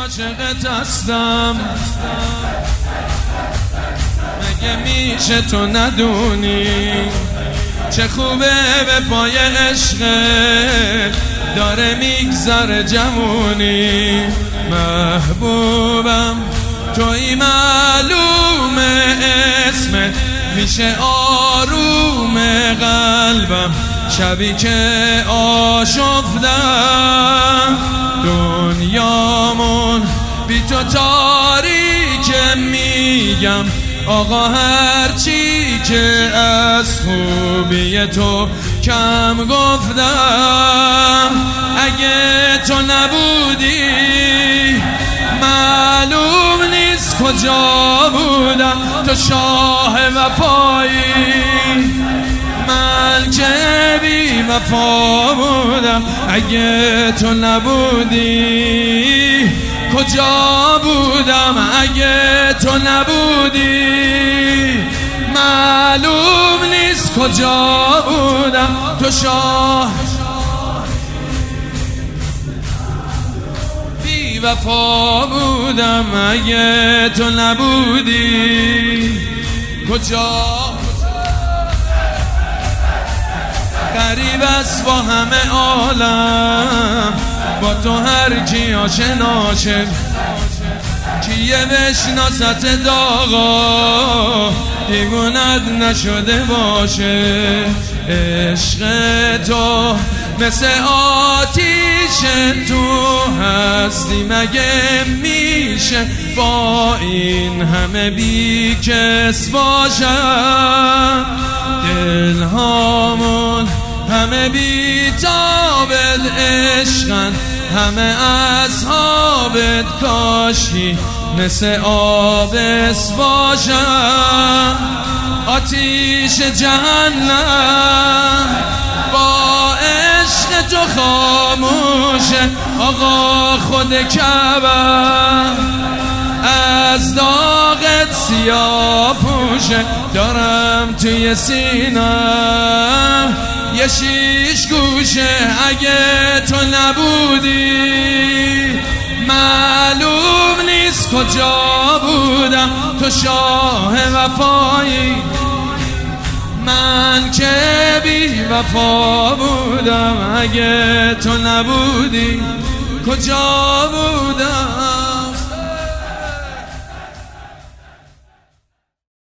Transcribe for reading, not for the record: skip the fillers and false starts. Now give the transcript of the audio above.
عاشقت هستم، مگه میشه تو ندونی چه خوبه به پای عشقت داره میگذره جمونی. محبوبم توی معلومه اسمت میشه آروم قلبم، شبی که آشفتم دنیامون بی تو تاریکه. میگم آقا هرچی که از خوبی تو کم گفتم، اگه تو نبودی معلوم نیست کجا بودم. تو شاه وفایی، من که بی وفا بودم. اگه تو نبودی کجا بودم، اگه تو نبودی معلوم نیست کجا بودم. تو شاه بی وفا بودم، اگه تو نبودی کجا. غریب است با همه عالم، با تو هر کی آشناشه، کیه بشناست داغا دیوونت نشده باشه. عشق تو مثل آتیش تو هستی، مگه میشه با این همه بی کس باشم. دلهامون همه بی تابت عشقن، همه اصحابت کاشی مثل آبس باشن. آتیش جهنم با عشق تو خاموشه. آقا خود کعبه از داغت سیاه پوشه. دارم توی سینم یه شیش گوشه، اگه تو نبودی معلوم نیست کجا بودم. تو شاه وفایی، من که بی وفا بودم. اگه تو نبودی کجا بودم.